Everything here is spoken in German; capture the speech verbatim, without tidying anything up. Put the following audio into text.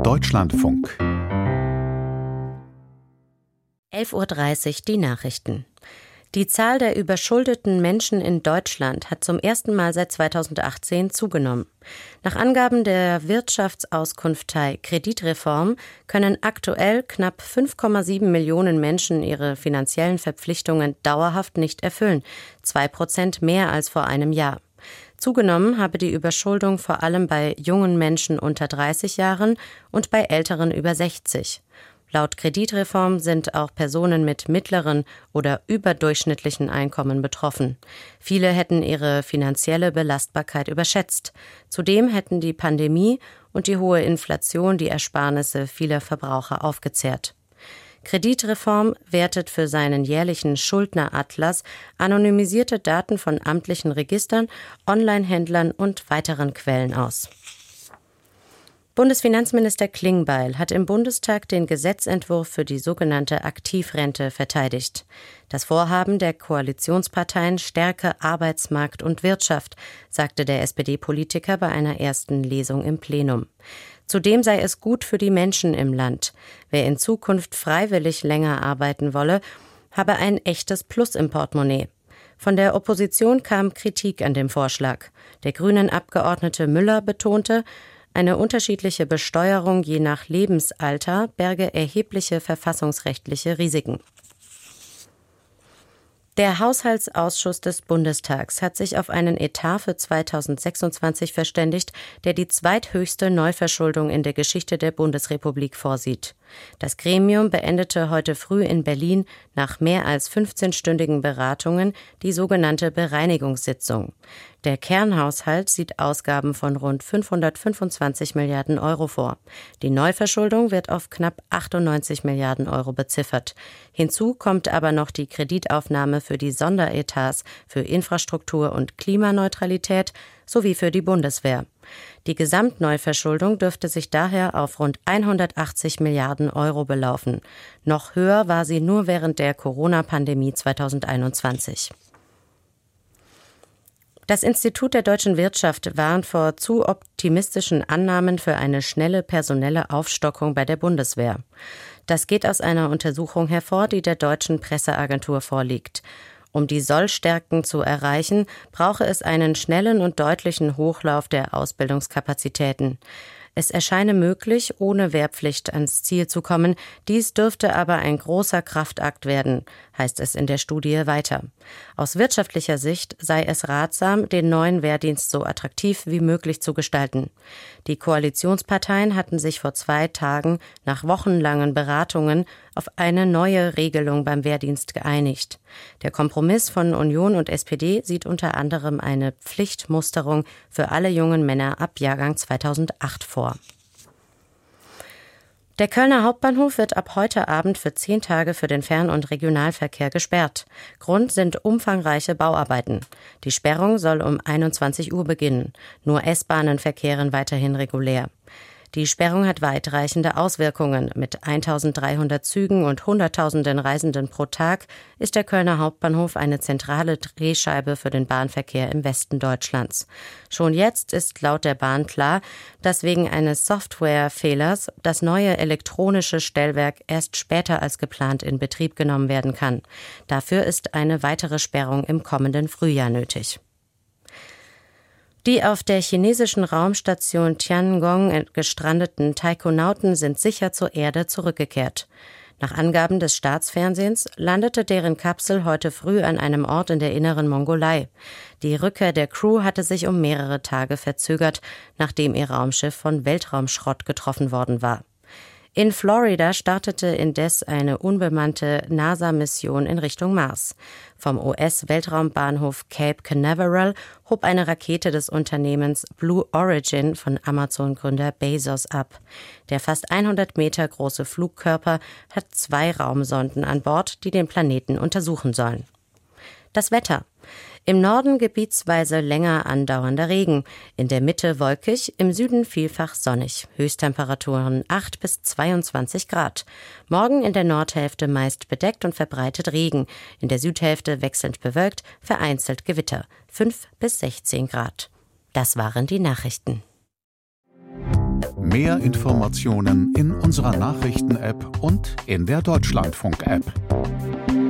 Deutschlandfunk. elf Uhr dreißig die Nachrichten. Die Zahl der überschuldeten Menschen in Deutschland hat zum ersten Mal seit zweitausendachtzehn zugenommen. Nach Angaben der Wirtschaftsauskunftei Kreditreform können aktuell knapp fünf Komma sieben Millionen Menschen ihre finanziellen Verpflichtungen dauerhaft nicht erfüllen, zwei Prozent mehr als vor einem Jahr. Zugenommen habe die Überschuldung vor allem bei jungen Menschen unter dreißig Jahren und bei Älteren über sechzig. Laut Kreditreform sind auch Personen mit mittleren oder überdurchschnittlichen Einkommen betroffen. Viele hätten ihre finanzielle Belastbarkeit überschätzt. Zudem hätten die Pandemie und die hohe Inflation die Ersparnisse vieler Verbraucher aufgezehrt. Kreditreform wertet für seinen jährlichen Schuldneratlas anonymisierte Daten von amtlichen Registern, Online-Händlern und weiteren Quellen aus. Bundesfinanzminister Klingbeil hat im Bundestag den Gesetzentwurf für die sogenannte Aktivrente verteidigt. Das Vorhaben der Koalitionsparteien stärke Arbeitsmarkt und Wirtschaft, sagte der S P D-Politiker bei einer ersten Lesung im Plenum. Zudem sei es gut für die Menschen im Land. Wer in Zukunft freiwillig länger arbeiten wolle, habe ein echtes Plus im Portemonnaie. Von der Opposition kam Kritik an dem Vorschlag. Der Grünen-Abgeordnete Müller betonte, eine unterschiedliche Besteuerung je nach Lebensalter berge erhebliche verfassungsrechtliche Risiken. Der Haushaltsausschuss des Bundestags hat sich auf einen Etat für zweitausendsechsundzwanzig verständigt, der die zweithöchste Neuverschuldung in der Geschichte der Bundesrepublik vorsieht. Das Gremium beendete heute früh in Berlin nach mehr als fünfzehnstündigen Beratungen die sogenannte Bereinigungssitzung. Der Kernhaushalt sieht Ausgaben von rund fünfhundertfünfundzwanzig Milliarden Euro vor. Die Neuverschuldung wird auf knapp achtundneunzig Milliarden Euro beziffert. Hinzu kommt aber noch die Kreditaufnahme für die Sonderetats für Infrastruktur und Klimaneutralität sowie für die Bundeswehr. Die Gesamtneuverschuldung dürfte sich daher auf rund hundertachtzig Milliarden Euro belaufen. Noch höher war sie nur während der Corona-Pandemie zweitausendeinundzwanzig. Das Institut der deutschen Wirtschaft warnt vor zu optimistischen Annahmen für eine schnelle personelle Aufstockung bei der Bundeswehr. Das geht aus einer Untersuchung hervor, die der deutschen Presseagentur vorliegt. Um die Sollstärken zu erreichen, brauche es einen schnellen und deutlichen Hochlauf der Ausbildungskapazitäten. Es erscheine möglich, ohne Wehrpflicht ans Ziel zu kommen. Dies dürfte aber ein großer Kraftakt werden, heißt es in der Studie weiter. Aus wirtschaftlicher Sicht sei es ratsam, den neuen Wehrdienst so attraktiv wie möglich zu gestalten. Die Koalitionsparteien hatten sich vor zwei Tagen nach wochenlangen Beratungen auf eine neue Regelung beim Wehrdienst geeinigt. Der Kompromiss von Union und S P D sieht unter anderem eine Pflichtmusterung für alle jungen Männer ab Jahrgang zweitausendacht vor. Der Kölner Hauptbahnhof wird ab heute Abend für zehn Tage für den Fern- und Regionalverkehr gesperrt. Grund sind umfangreiche Bauarbeiten. Die Sperrung soll um einundzwanzig Uhr beginnen. Nur S-Bahnen verkehren weiterhin regulär. Die Sperrung hat weitreichende Auswirkungen. Mit eintausenddreihundert Zügen und Hunderttausenden Reisenden pro Tag ist der Kölner Hauptbahnhof eine zentrale Drehscheibe für den Bahnverkehr im Westen Deutschlands. Schon jetzt ist laut der Bahn klar, dass wegen eines Softwarefehlers das neue elektronische Stellwerk erst später als geplant in Betrieb genommen werden kann. Dafür ist eine weitere Sperrung im kommenden Frühjahr nötig. Die auf der chinesischen Raumstation Tiangong gestrandeten Taikonauten sind sicher zur Erde zurückgekehrt. Nach Angaben des Staatsfernsehens landete deren Kapsel heute früh an einem Ort in der inneren Mongolei. Die Rückkehr der Crew hatte sich um mehrere Tage verzögert, nachdem ihr Raumschiff von Weltraumschrott getroffen worden war. In Florida startete indes eine unbemannte NASA-Mission in Richtung Mars. Vom U S-Weltraumbahnhof Cape Canaveral hob eine Rakete des Unternehmens Blue Origin von Amazon-Gründer Bezos ab. Der fast hundert Meter große Flugkörper hat zwei Raumsonden an Bord, die den Planeten untersuchen sollen. Das Wetter. Im Norden gebietsweise länger andauernder Regen, in der Mitte wolkig, im Süden vielfach sonnig. Höchsttemperaturen acht bis zweiundzwanzig Grad. Morgen in der Nordhälfte meist bedeckt und verbreitet Regen, in der Südhälfte wechselnd bewölkt, vereinzelt Gewitter, fünf bis sechzehn Grad. Das waren die Nachrichten. Mehr Informationen in unserer Nachrichten-App und in der Deutschlandfunk-App.